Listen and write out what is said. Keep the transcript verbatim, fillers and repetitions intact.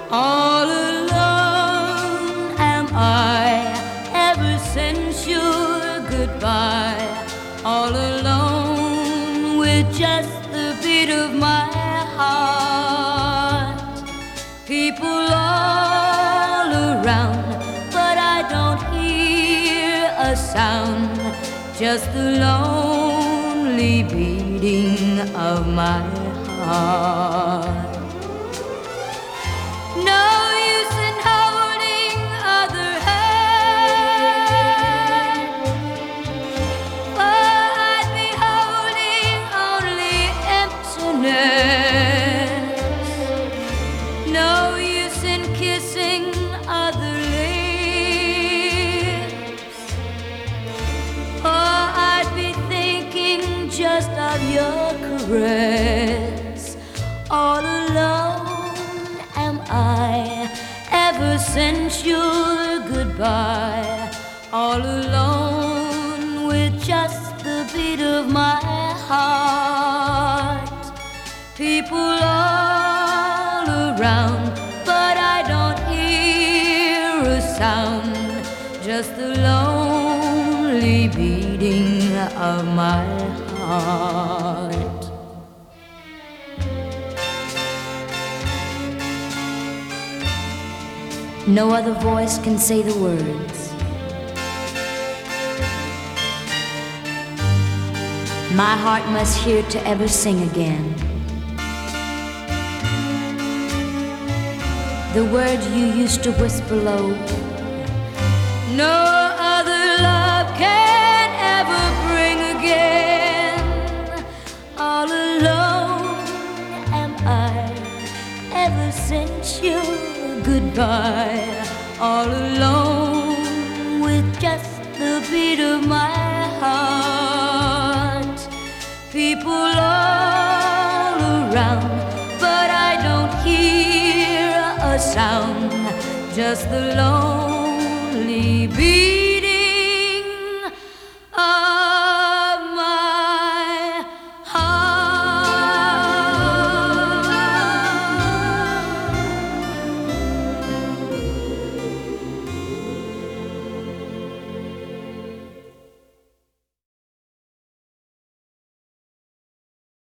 All alone am I ever since your goodbye. All alone with just the beat of my heart. People all around, but I don't hear a sound. Just the lonely beating of my heart. No use in holding other hand, for I'd be holding only emptiness. No use in kissing other lips, for I'd be thinking just of your caress. All alone am I ever since your goodbye. All alone with just the beat of my heart. People all around, but I don't hear a sound. Just the lonely beating of my heart. No other voice can say the words. My heart must hear to ever sing again. The words you used to whisper low. No other love can ever bring again. All alone am I ever since you goodbye. All alone with just the beat of my heart. People all around, but I don't hear a sound. Just the lonely beat